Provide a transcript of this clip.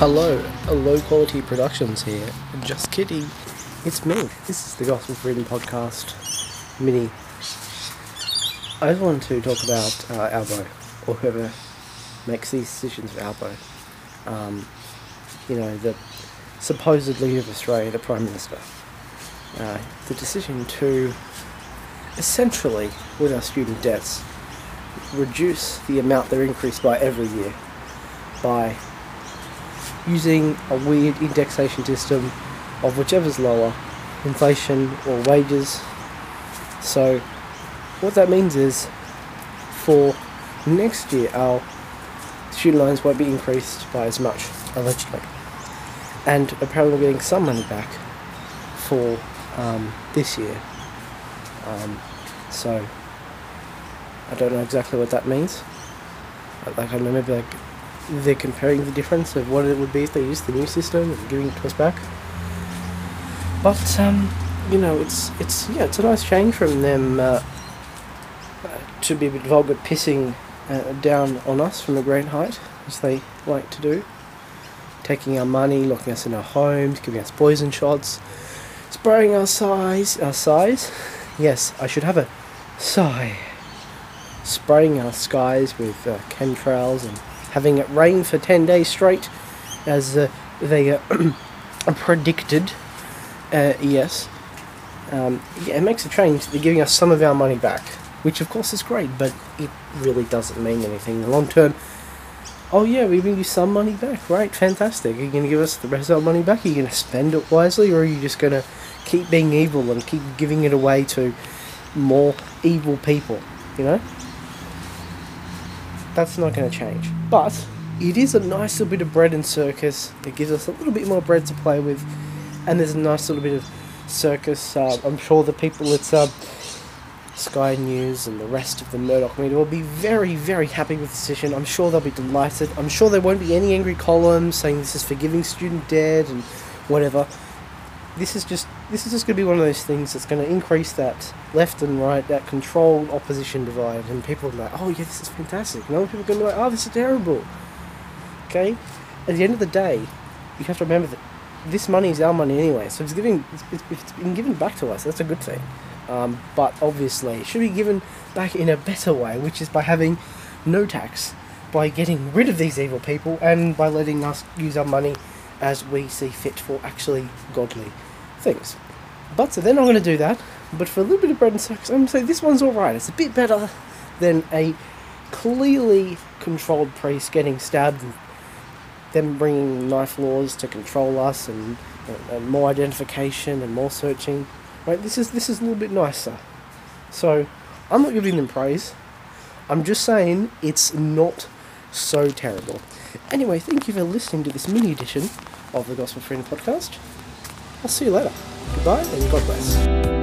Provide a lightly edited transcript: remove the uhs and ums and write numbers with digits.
Hello, Low Quality Productions here. Just kidding. It's me. This is the Gospel Freedom Podcast mini. I just wanted to talk about Albo, or whoever makes these decisions for Albo. The supposed leader of Australia, the Prime Minister. The decision to essentially, with our student debts, reduce the amount they're increased by every year by using a weird indexation system of whichever's lower, inflation or wages. So what that means is for next year our student loans won't be increased by as much, allegedly. And apparently we're getting some money back for this year. So I don't know exactly what that means. I don't know, maybe they're comparing the difference of what it would be if they used the new system and giving it to us back. But it's a nice change from them to be a bit vulgar, pissing down on us from a great height, as they like to do, taking our money, locking us in our homes, giving us poison shots, spraying our size. Yes, I should have a sigh. Spraying our skies with chemtrails and having it rain for 10 days straight, as they predicted. Yes. It makes a change. They're giving us some of our money back, which of course is great, but it really doesn't mean anything in the long term. Oh yeah, we're giving you some money back, right? Fantastic. Are you going to give us the rest of our money back? Are you going to spend it wisely, or are you just going to keep being evil and keep giving it away to more evil people, That's not going to change. But it is a nice little bit of bread and circus. It gives us a little bit more bread to play with. And there's a nice little bit of circus. I'm sure the people at Sky News and the rest of the Murdoch media will be very, very happy with the decision. I'm sure they'll be delighted. I'm sure there won't be any angry columns saying this is forgiving student debt and whatever. This is just going to be one of those things that's going to increase that left and right, that controlled opposition divide, and people will be like, oh yeah, this is fantastic. And other people are going to be like, oh, this is terrible. Okay? At the end of the day, you have to remember that this money is our money anyway, so it's been given back to us. That's a good thing. But obviously, it should be given back in a better way, which is by having no tax, by getting rid of these evil people, and by letting us use our money as we see fit for actually godly things. But so they're not going to do that. But for a little bit of bread and circus, I'm going to say this one's alright. It's a bit better than a clearly controlled priest getting stabbed and them bringing knife laws to control us and more identification and more searching. Right? This is a little bit nicer. So I'm not giving them praise. I'm just saying it's not so terrible. Anyway, thank you for listening to this mini edition of the Gospel Freedom Podcast. I'll see you later. Goodbye and God bless.